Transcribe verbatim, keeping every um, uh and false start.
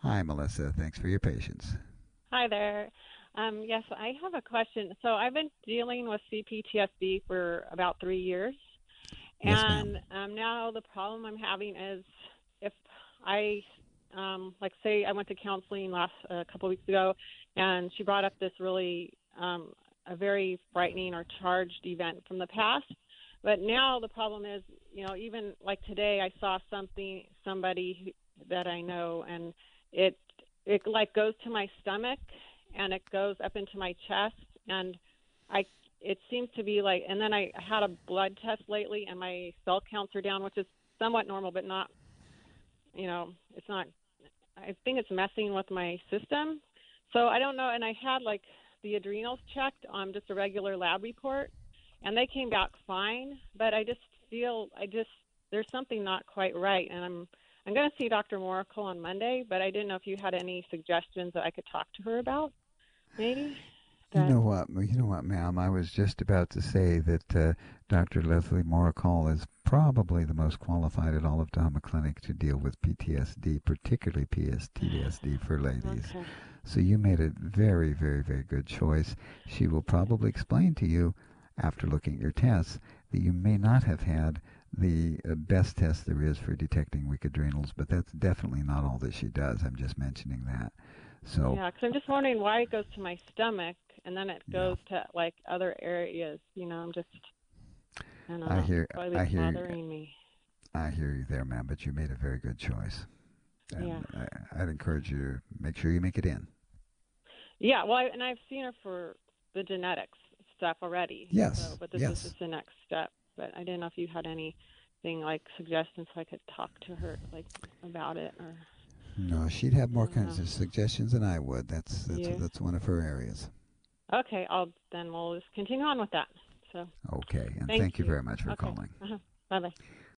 Hi, Melissa. Thanks for your patience. Hi there. Um, yes, I have a question. So I've been dealing with C P T S D for about three years, Yes, and ma'am. um, now the problem I'm having is if I, um, like, say I went to counseling last a uh, couple weeks ago, and she brought up this really um, a very frightening or charged event from the past. But now the problem is, you know, even like today, I saw something, somebody who, that I know, and it it like goes to my stomach and it goes up into my chest, and I it seems to be like, and then I had a blood test lately and my cell counts are down, which is somewhat normal, but not, you know, it's not, I think it's messing with my system. So I don't know. And I had like the adrenals checked on just a regular lab report and they came back fine, but I just feel, I just, there's something not quite right. And I'm, I'm going to see Doctor Moracle on Monday, but I didn't know if you had any suggestions that I could talk to her about, maybe. You That know what? You know what, ma'am? I was just about to say that uh, Doctor Leslie Moracall is probably the most qualified at all of Dharma Clinic to deal with P T S D, particularly P T S D for ladies. okay. So you made a very, very, very good choice. She will probably explain to you, after looking at your tests, that you may not have had the uh, best test there is for detecting weak adrenals, but that's definitely not all that she does. I'm just mentioning that. So, Yeah, because I'm just wondering why it goes to my stomach and then it yeah, goes to like other areas. You know, I'm just, I don't I know, hear, it's always I hear, bothering me. I hear you there, ma'am. But you made a very good choice, Yeah. and I, I'd encourage you to make sure you make it in. Yeah, well, I, and I've seen her for the genetics stuff already. So, Yes, but this is yes. just the next step. But I didn't know if you had anything like suggestions so I could talk to her like about it, or No, she'd have I more don't kinds know. of suggestions than I would. That's that's You? that's one of her areas. Okay, I'll then we'll just continue on with that. So, Okay, and thank thank you you. very much for Okay. calling. Uh-huh. Bye bye.